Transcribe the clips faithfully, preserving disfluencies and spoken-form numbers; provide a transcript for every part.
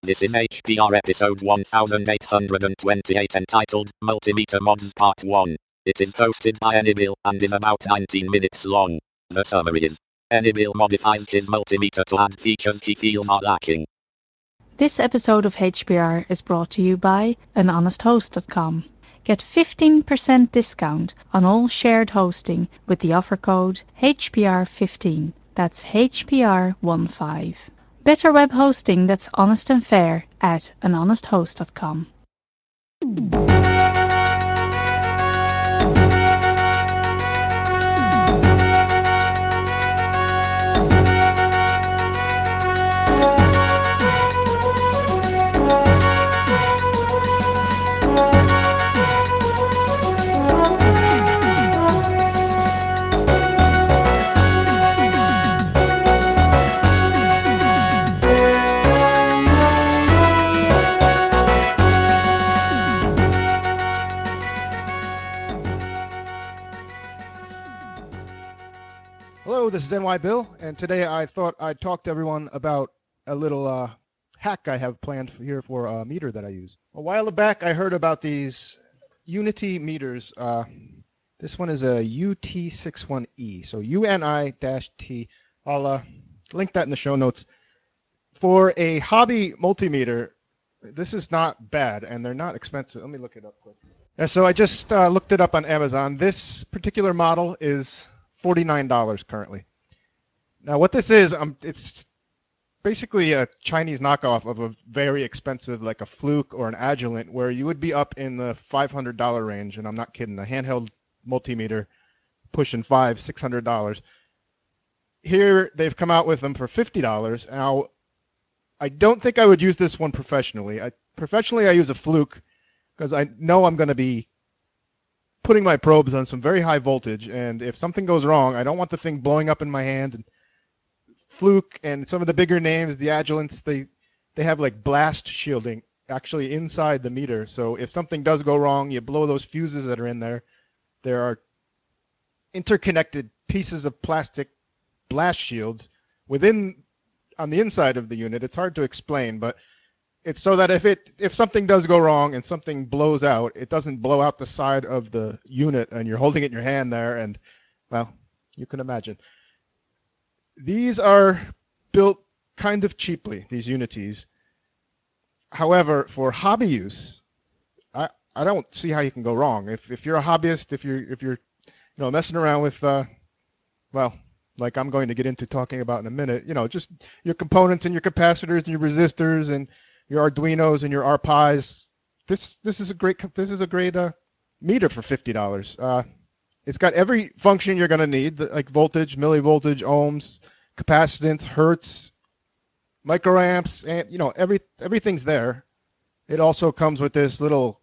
This is H P R episode one thousand eight hundred twenty-eight entitled Multimeter Mods Part one. It is hosted by Anybill and is about nineteen minutes long. The summary is, Anybill modifies his multimeter to add features he feels are lacking. This episode of H P R is brought to you by an honest host dot com. Get fifteen percent discount on all shared hosting with the offer code H P R fifteen. That's H P R fifteen. Better web hosting that's honest and fair at an honest host dot com. Hello, this is N Y Bill, and today I thought I'd talk to everyone about a little uh, hack I have planned here for a meter that I use. A while back, I heard about these Unity meters. Uh, this one is a U T sixty-one E, so U N I T. I'll uh, link that in the show notes. For a hobby multimeter, this is not bad, and they're not expensive. Let me look it up quick. Yeah, so I just uh, looked it up on Amazon. This particular model is forty-nine dollars currently. Now what this is, um, it's basically a Chinese knockoff of a very expensive, like a Fluke or an Agilent, where you would be up in the five hundred dollars range, and I'm not kidding, a handheld multimeter pushing five, six hundred dollars. Here they've come out with them for fifty dollars. Now, I don't think I would use this one professionally. I, professionally, I use a Fluke because I know I'm going to be putting my probes on some very high voltage, and if something goes wrong, I don't want the thing blowing up in my hand. And Fluke and some of the bigger names, the Agilents, they they have like blast shielding actually inside the meter. So if something does go wrong, you blow those fuses that are in there. There are interconnected pieces of plastic blast shields within on the inside of the unit. It's hard to explain, but it's so that if it if something does go wrong and something blows out, it doesn't blow out the side of the unit, and you're holding it in your hand there, and well, you can imagine. These are built kind of cheaply, these Unities. However, for hobby use, I I don't see how you can go wrong. If if you're a hobbyist, if you're if you're you know messing around with uh, well, like I'm going to get into talking about in a minute, you know, just your components and your capacitors and your resistors and your Arduinos and your R P Is. This this is a great this is a great uh, meter for fifty dollars. Uh, it's got every function you're going to need, like voltage, millivoltage, ohms, capacitance, hertz, microamps, and you know every everything's there. It also comes with this little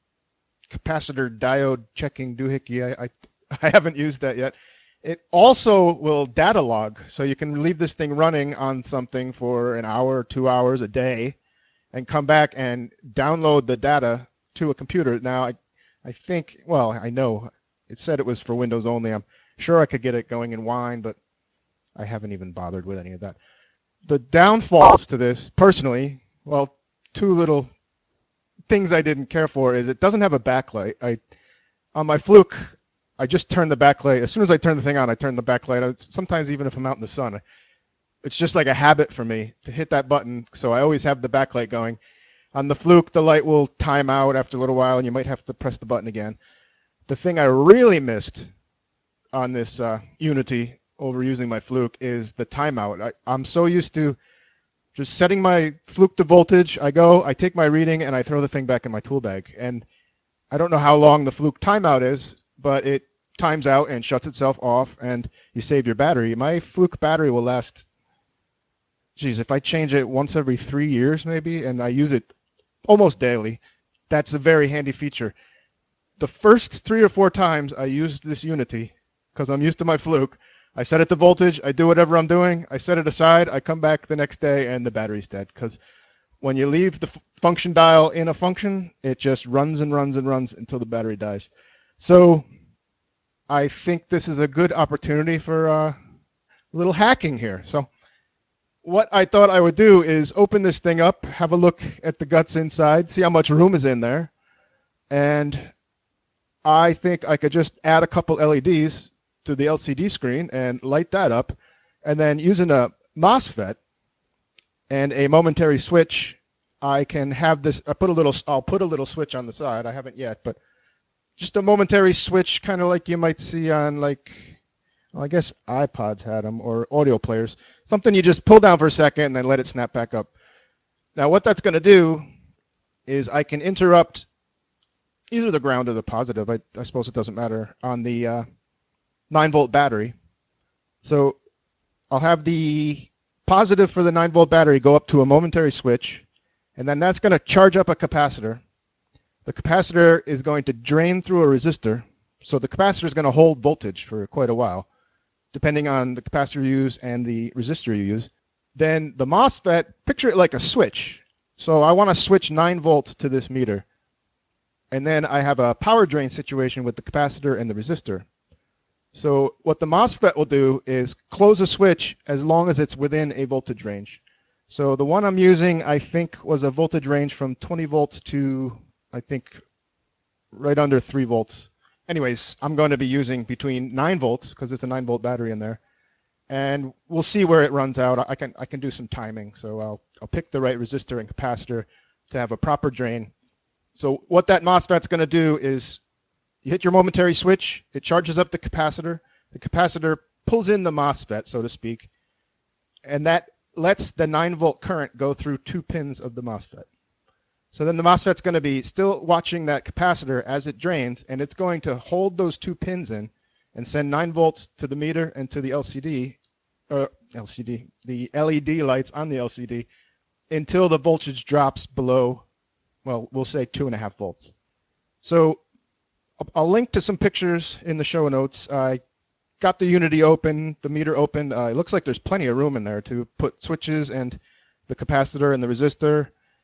capacitor diode checking doohickey. I, I I haven't used that yet. It also will data log, so you can leave this thing running on something for an hour, two hours a day, and come back and download the data to a computer. Now, I, I think, well, I know it said it was for Windows only. I'm sure I could get it going in Wine, but I haven't even bothered with any of that. The downfalls to this, personally, well, two little things I didn't care for is it doesn't have a backlight. I, on my Fluke, I just turn the backlight. As soon as I turn the thing on, I turn the backlight on. Sometimes even if I'm out in the sun. It's just like a habit for me to hit that button, so I always have the backlight going. On the Fluke, the light will time out after a little while, and you might have to press the button again. The thing I really missed on this uh, Unity over using my Fluke is the timeout. I, I'm so used to just setting my Fluke to voltage. I go, I take my reading, and I throw the thing back in my tool bag. And I don't know how long the Fluke timeout is, but it times out and shuts itself off, and you save your battery. My Fluke battery will last, geez, if I change it once every three years maybe, and I use it almost daily, that's a very handy feature. The first three or four times I used this Unity, because I'm used to my Fluke, I set it to voltage, I do whatever I'm doing, I set it aside, I come back the next day, and the battery's dead. Because when you leave the f function dial in a function, it just runs and runs and runs until the battery dies. So I think this is a good opportunity for uh, a little hacking here. So what I thought I would do is open this thing up, have a look at the guts inside, see how much room is in there, and I think I could just add a couple L E Ds to the L C D screen and light that up, and then using a MOSFET and a momentary switch, I can have this. I put a little. I'll put a little switch on the side. I haven't yet, but just a momentary switch, kind of like you might see on like, well, I guess iPods had them or audio players. Something you just pull down for a second and then let it snap back up. Now, what that's going to do is I can interrupt either the ground or the positive. I, I suppose it doesn't matter on the uh, nine volt battery. So I'll have the positive for the nine volt battery go up to a momentary switch, and then that's going to charge up a capacitor. The capacitor is going to drain through a resistor, so the capacitor is going to hold voltage for quite a while, depending on the capacitor you use and the resistor you use. Then the MOSFET, picture it like a switch. So I want to switch nine volts to this meter, and then I have a power drain situation with the capacitor and the resistor. So what the MOSFET will do is close a switch as long as it's within a voltage range. So the one I'm using, I think, was a voltage range from twenty volts to, I think, right under three volts. Anyways, I'm going to be using between nine volts, because it's a nine volt battery in there, and we'll see where it runs out. I can I can do some timing, so I'll I'll pick the right resistor and capacitor to have a proper drain. So what that MOSFET's going to do is, you hit your momentary switch, it charges up the capacitor, the capacitor pulls in the MOSFET, so to speak, and that lets the nine volt current go through two pins of the MOSFET. So then the MOSFET's going to be still watching that capacitor as it drains, and it's going to hold those two pins in and send nine volts to the meter and to the L C D, or L C D, the L E D lights on the L C D, until the voltage drops below, well, we'll say two and a half volts. So I'll link to some pictures in the show notes. I got the Unity open, the meter open. Uh, it looks like there's plenty of room in there to put switches and the capacitor and the resistor.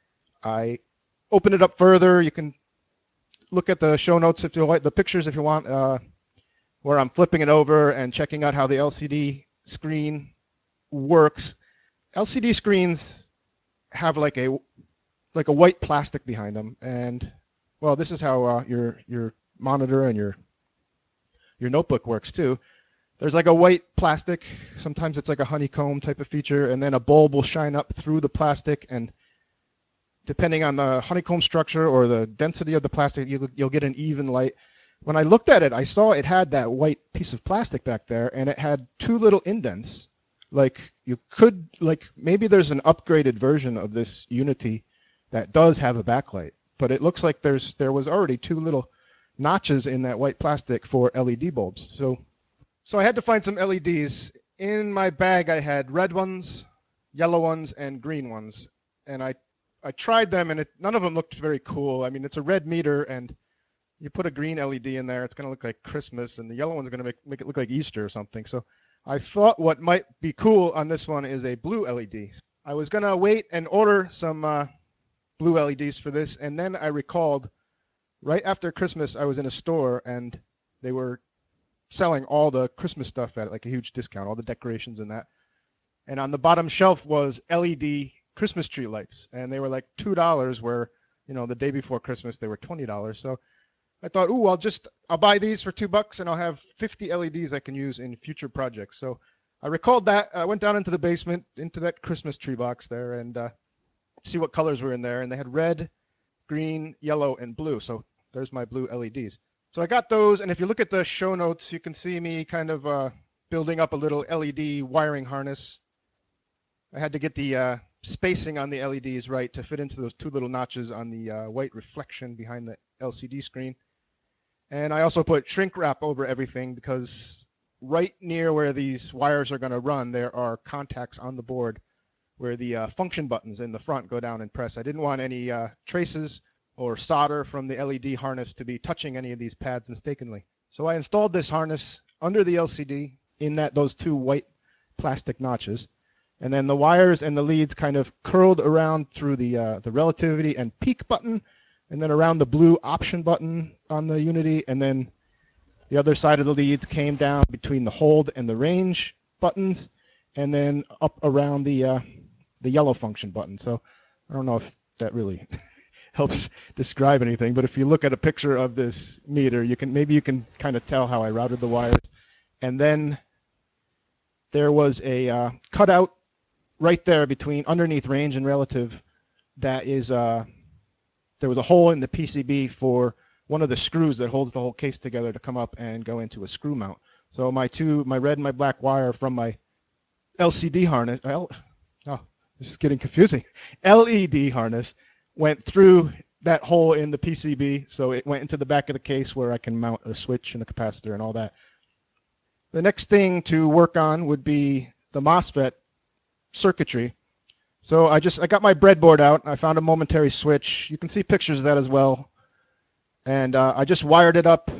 I open it up further. You can look at the show notes if you like, the pictures if you want, uh, where I'm flipping it over and checking out how the L C D screen works. L C D screens have like a like a white plastic behind them, and well, this is how uh, your your monitor and your your notebook works too. There's like a white plastic. Sometimes it's like a honeycomb type of feature, and then a bulb will shine up through the plastic, and depending on the honeycomb structure or the density of the plastic, you'll, you'll get an even light. When I looked at it, I saw it had that white piece of plastic back there, and it had two little indents. Like you could, like maybe there's an upgraded version of this Unity that does have a backlight, but it looks like there's there was already two little notches in that white plastic for L E D bulbs. So, so I had to find some L E Ds. In my bag, I had red ones, yellow ones, and green ones, and I I tried them, and it, none of them looked very cool. I mean, it's a red meter, and you put a green L E D in there, it's going to look like Christmas, and the yellow one's going to make, make it look like Easter or something. So I thought what might be cool on this one is a blue L E D. I was going to wait and order some uh, blue L E Ds for this, and then I recalled right after Christmas I was in a store, and they were selling all the Christmas stuff at like a huge discount, all the decorations and that. And on the bottom shelf was L E D Christmas tree lights, and they were like two dollars, where, you know, the day before Christmas they were twenty dollars. So I thought, ooh, I'll just I'll buy these for two bucks, and I'll have fifty L E Ds I can use in future projects. So I recalled that. I went down into the basement, into that Christmas tree box there, and uh, see what colors were in there. And they had red, green, yellow, and blue. So there's my blue L E Ds. So I got those, and if you look at the show notes, you can see me kind of uh, building up a little L E D wiring harness. I had to get the uh, spacing on the L E Ds right to fit into those two little notches on the uh, white reflection behind the L C D screen. And I also put shrink wrap over everything, because right near where these wires are going to run, there are contacts on the board where the uh, function buttons in the front go down and press. I didn't want any uh, traces or solder from the L E D harness to be touching any of these pads mistakenly. So I installed this harness under the L C D in that those two white plastic notches. And then the wires and the leads kind of curled around through the uh, the relativity and peak button, and then around the blue option button on the Unity, and then the other side of the leads came down between the hold and the range buttons, and then up around the uh, the yellow function button. So I don't know if that really helps describe anything, but if you look at a picture of this meter, you can maybe you can kind of tell how I routed the wires. And then there was a uh, cutout right there between underneath range and relative. That is, uh, there was a hole in the P C B for one of the screws that holds the whole case together to come up and go into a screw mount. So my two, my red and my black wire from my L C D harness, L, oh, this is getting confusing, L E D harness went through that hole in the P C B, so it went into the back of the case where I can mount a switch and a capacitor and all that. The next thing to work on would be the MOSFET circuitry. So I just I got my breadboard out. I found a momentary switch. You can see pictures of that as well. And uh, I just wired it up.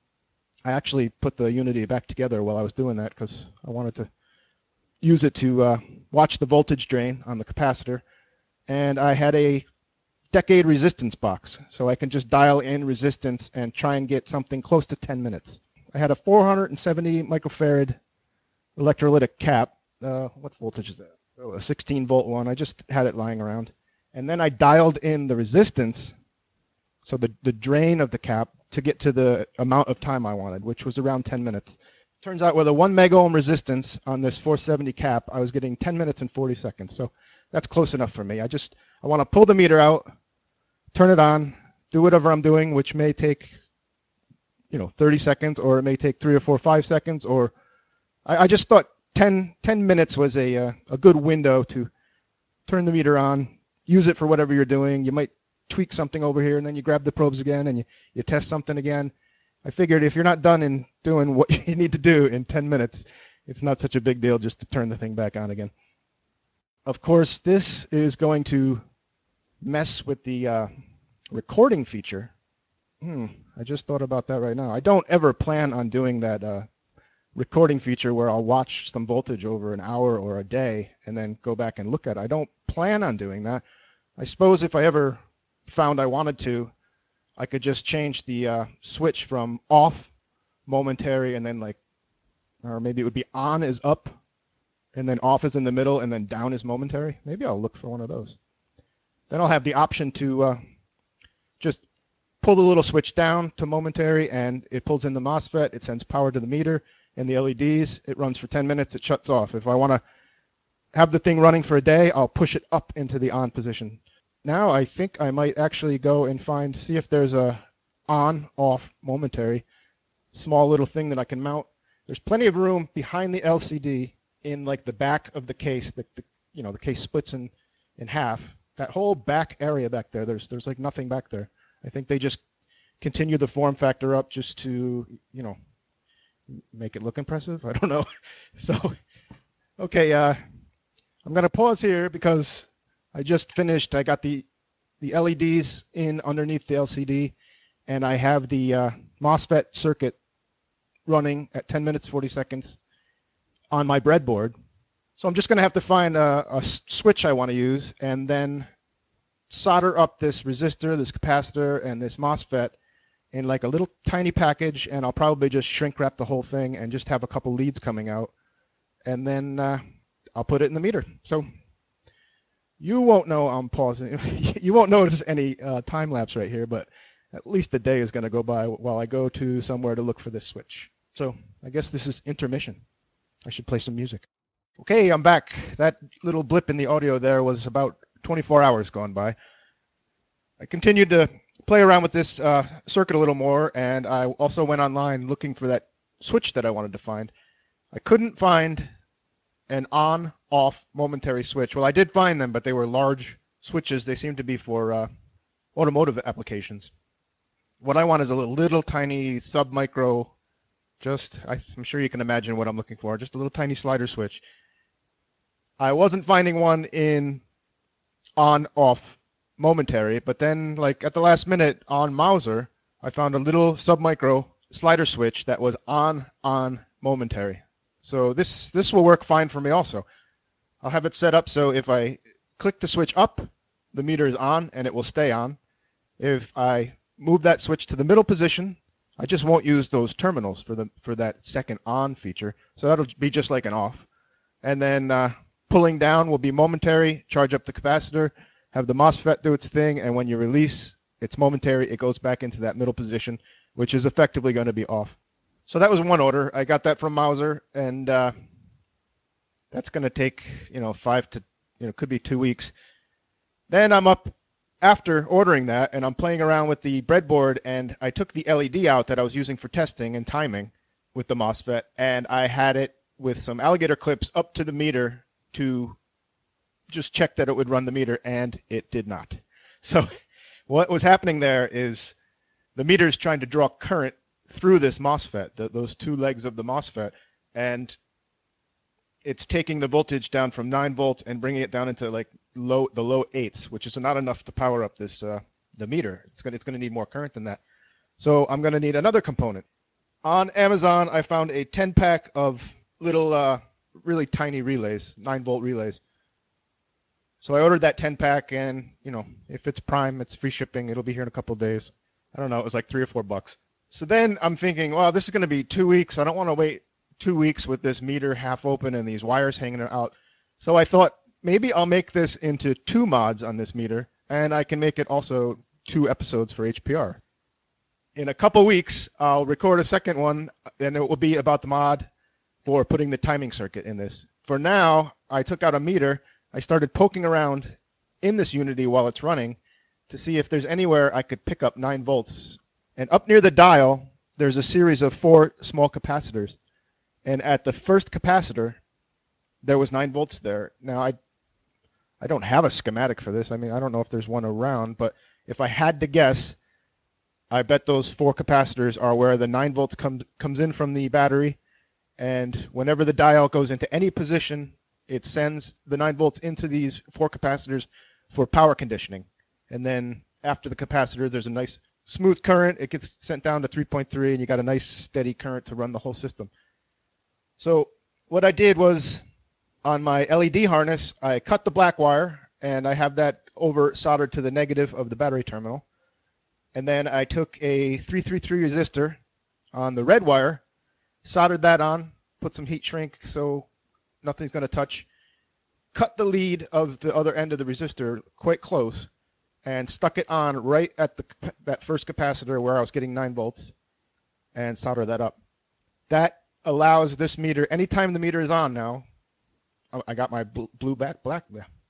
I actually put the Unity back together while I was doing that because I wanted to use it to uh, watch the voltage drain on the capacitor. And I had a decade resistance box, so I can just dial in resistance and try and get something close to ten minutes. I had a four hundred seventy microfarad electrolytic cap. Uh, what voltage is that? Oh, a sixteen volt one. I just had it lying around. And then I dialed in the resistance, so the, the drain of the cap, to get to the amount of time I wanted, which was around ten minutes. Turns out with a one mega ohm resistance on this four seventy cap, I was getting ten minutes and forty seconds. So that's close enough for me. I just, I want to pull the meter out, turn it on, do whatever I'm doing, which may take, you know, thirty seconds, or it may take three or four, five seconds, or I, I just thought ten, ten minutes was a, uh, a good window to turn the meter on, use it for whatever you're doing. You might tweak something over here, and then you grab the probes again, and you, you test something again. I figured if you're not done in doing what you need to do in ten minutes, it's not such a big deal just to turn the thing back on again. Of course, this is going to mess with the uh, recording feature. Hmm, I just thought about that right now. I don't ever plan on doing that uh, recording feature where I'll watch some voltage over an hour or a day and then go back and look at it. I don't plan on doing that. I suppose if I ever found I wanted to, I could just change the uh, switch from off momentary and then like, or maybe it would be on is up and then off is in the middle and then down is momentary. Maybe I'll look for one of those. Then I'll have the option to uh, just pull the little switch down to momentary and it pulls in the MOSFET, it sends power to the meter and the L E Ds, it runs for ten minutes, it shuts off. If I want to have the thing running for a day, I'll push it up into the on position. Now I think I might actually go and find, see if there's a on, off, momentary, small little thing that I can mount. There's plenty of room behind the L C D in like the back of the case. The, the you know the case splits in in half. That whole back area back there, there's there's like nothing back there. I think they just continue the form factor up just to, you know, make it look impressive. I don't know. So, okay, uh, I'm gonna pause here because I just finished. I got the the L E Ds in underneath the L C D, and I have the uh, MOSFET circuit running at ten minutes forty seconds on my breadboard. So I'm just going to have to find a, a switch I want to use and then solder up this resistor, this capacitor, and this MOSFET in like a little tiny package, and I'll probably just shrink wrap the whole thing and just have a couple leads coming out, and then uh, I'll put it in the meter. So you won't know I'm pausing. You won't notice any uh, time lapse right here, but at least a day is going to go by while I go to somewhere to look for this switch. So I guess this is intermission. I should play some music. Okay, I'm back. That little blip in the audio there was about twenty-four hours gone by. I continued to play around with this uh, circuit a little more, and I also went online looking for that switch that I wanted to find. I couldn't find an on-off momentary switch. Well, I did find them, but they were large switches. They seemed to be for uh, automotive applications. What I want is a little, little tiny sub-micro, just, I'm sure you can imagine what I'm looking for, just a little tiny slider switch. I wasn't finding one in on-off momentary, but then like at the last minute on Mouser, I found a little sub-micro slider switch that was on-on momentary. So this, this will work fine for me also. I'll have it set up so if I click the switch up, the meter is on and it will stay on. If I move that switch to the middle position, I just won't use those terminals for the for that second on feature. So that'll be just like an off. And then uh, pulling down will be momentary, charge up the capacitor, have the MOSFET do its thing, and when you release, it's momentary, it goes back into that middle position, which is effectively going to be off. So that was one order. I got that from Mouser, and uh, that's going to take, you know, five to, you know, could be two weeks. Then I'm up after ordering that, and I'm playing around with the breadboard, and I took the L E D out that I was using for testing and timing with the MOSFET, and I had it with some alligator clips up to the meter to just check that it would run the meter, and it did not. So what was happening there is the meter is trying to draw current through this MOSFET, the, those two legs of the MOSFET, and it's taking the voltage down from nine volts and bringing it down into like low the low eights, which is not enough to power up this uh, the meter. It's gonna it's gonna need more current than that. So I'm gonna need another component. On Amazon, I found a ten pack of little uh, really tiny relays, nine volt relays. So I ordered that ten pack, and you know, if it's Prime, it's free shipping. It'll be here in a couple of days. I don't know. It was like three or four bucks. So then I'm thinking, well, this is going to be two weeks. I don't want to wait two weeks with this meter half open and these wires hanging out. So I thought maybe I'll make this into two mods on this meter, and I can make it also two episodes for H P R. In a couple weeks, I'll record a second one, and it will be about the mod for putting the timing circuit in this. For now, I took out a meter. I started poking around in this Unity while it's running to see if there's anywhere I could pick up nine volts. And up near the dial, there's a series of four small capacitors. And at the first capacitor, there was nine volts there. Now, I, I don't have a schematic for this. I mean, I don't know if there's one around, but if I had to guess, I bet those four capacitors are where the nine volts comes comes in from the battery. And whenever the dial goes into any position, it sends the nine volts into these four capacitors for power conditioning. And then after the capacitor, there's a nice smooth current. It gets sent down to three point three, and you got a nice steady current to run the whole system. So what I did was, on my L E D harness, I cut the black wire, and I have that over soldered to the negative of the battery terminal. And then I took a three thirty-three resistor on the red wire, soldered that on, put some heat shrink so nothing's going to touch, cut the lead of the other end of the resistor quite close, and stuck it on right at the that first capacitor where I was getting nine volts, and solder that up. That allows this meter, anytime the meter is on now, I got my blue back black.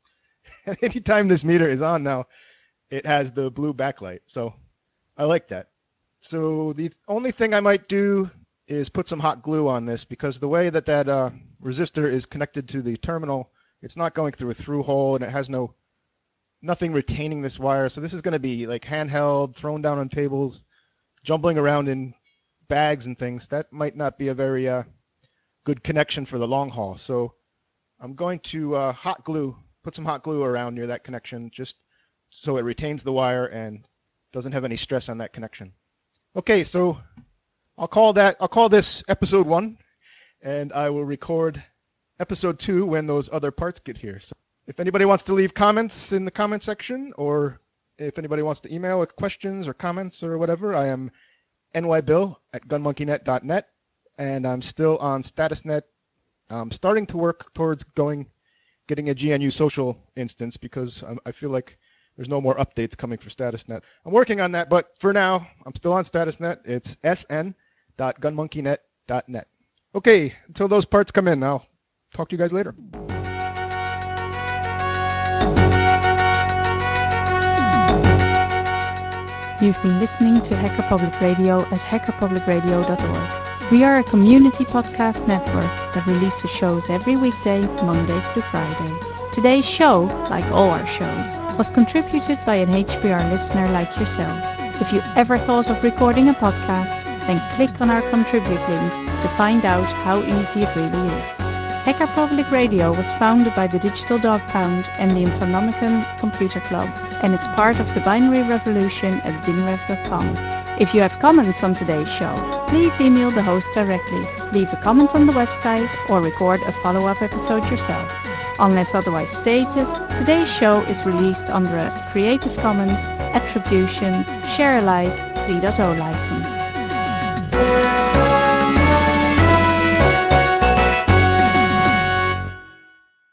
Anytime this meter is on now, it has the blue backlight. So I like that. So the only thing I might do is put some hot glue on this, because the way that that uh, resistor is connected to the terminal, it's not going through a through hole, and it has no nothing retaining this wire. So this is going to be like handheld, thrown down on tables, jumbling around in bags and things. That might not be a very uh, good connection for the long haul. So I'm going to uh, hot glue, put some hot glue around near that connection, just so it retains the wire and doesn't have any stress on that connection. Okay, so I'll call that I'll call this episode one, and I will record episode two when those other parts get here. So if anybody wants to leave comments in the comment section, or if anybody wants to email with questions or comments or whatever, I am N Y Bill at gun monkey net dot net, and I'm still on StatusNet. I'm starting to work towards going, getting a G N U social instance, because I, I feel like there's no more updates coming for StatusNet. I'm working on that, but for now, I'm still on StatusNet. It's s n dot gun monkey net dot net. Okay, until those parts come in, I'll talk to you guys later. You've been listening to Hacker Public Radio at hacker public radio dot org. We are a community podcast network that releases shows every weekday, Monday through Friday. Today's show, like all our shows, was contributed by an H P R listener like yourself. If you ever thought of recording a podcast, then click on our contribute link to find out how easy it really is. Hacker Public Radio was founded by the Digital Dog Pound and the Infonomicon Computer Club, and is part of the binary revolution at binrev dot com. If you have comments on today's show, please email the host directly, leave a comment on the website, or record a follow-up episode yourself. Unless otherwise stated, today's show is released under a Creative Commons Attribution Share Alike three point oh license.